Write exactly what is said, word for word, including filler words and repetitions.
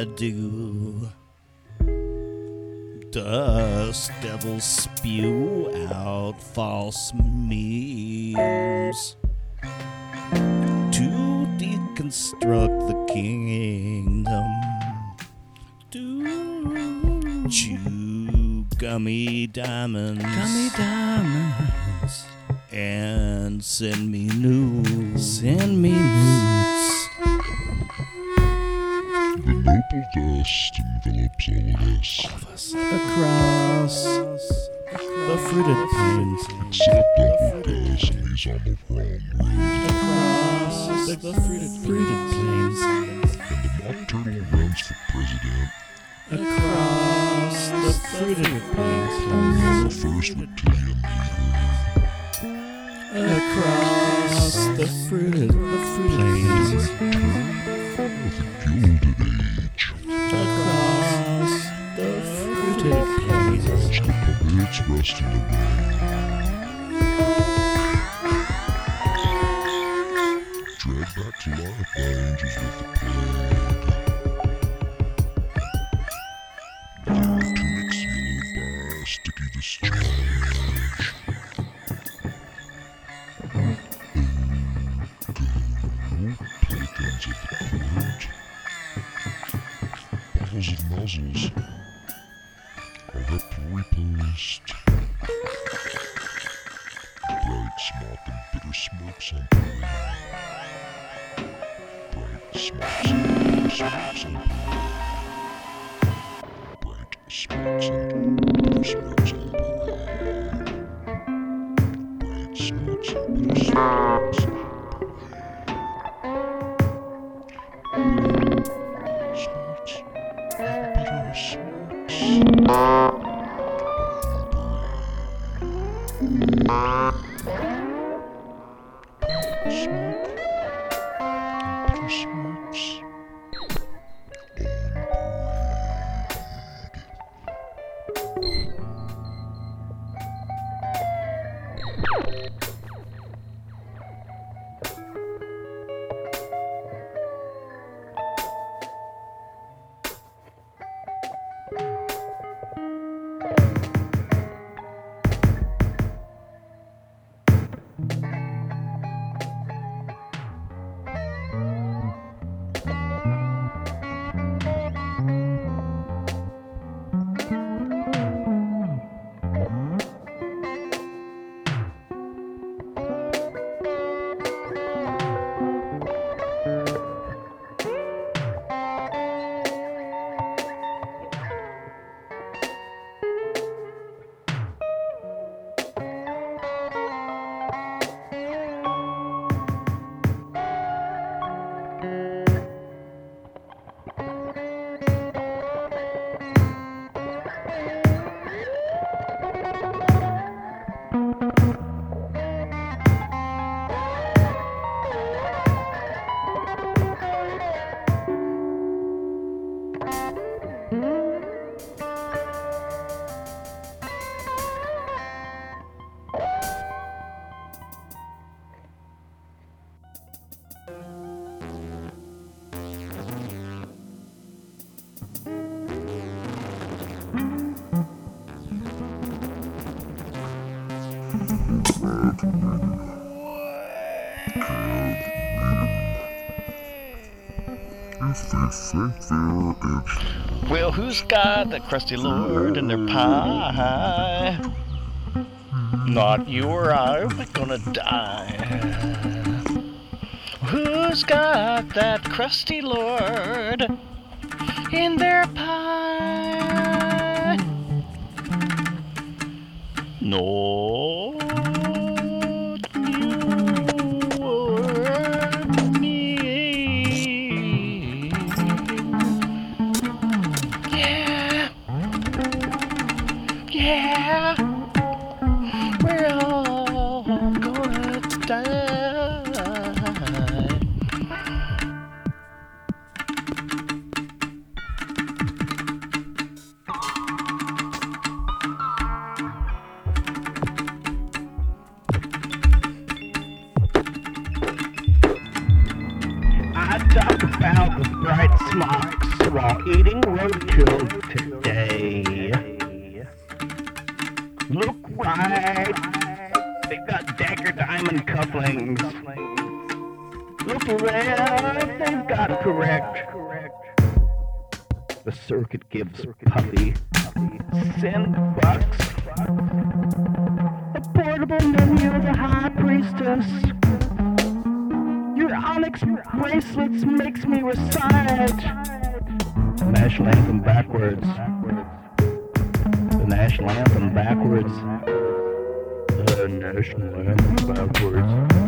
do. Dust devils spew out false memes to deconstruct the kingdom. Do chew gummy diamonds, Gummy diamonds, and send me news. send me nudes. The noble dust envelops all of us, Across The fruited plains. except Uncle Gus, and he's on the wrong road. Across the, the fruited, fruited plains. And the Mock Turtle runs for president. Across the fruited plains. The first reptilian leader. Across the fruited, the fruited plains. Of the Gilded Age. Across the fruited plains. Watch the puppets rust in the rain. Dragged back to life by angels with the plague. Their tunics yellowed by sticky discharge. Oh, go, pelicans of the court. Bottles of nozzles are up repost. Bright smoke and bitter smokes on parade. Bright smokes and bitter smokes on parade. Bright smokes and bitter smokes on parade. Bright smokes and bitter smokes on parade. Smokes and bitter smokes on Smoke and bitter smokes on If they think they're edgy, Well, who's got the crusty lord in their pie? Not you or I, we're gonna die. Who's got that crusty lord in their pie? No, you or me. Yeah, yeah, we're all gonna die. I talk about the bright smocks while eating roadkill today. Look right, they've got dagger diamond couplings. Look left, they've got correct. The circuit gives Puppy send bucks. A portable menu of the High Priestess. Your onyx bracelets makes me recite the national anthem backwards. The national anthem backwards. The national anthem backwards.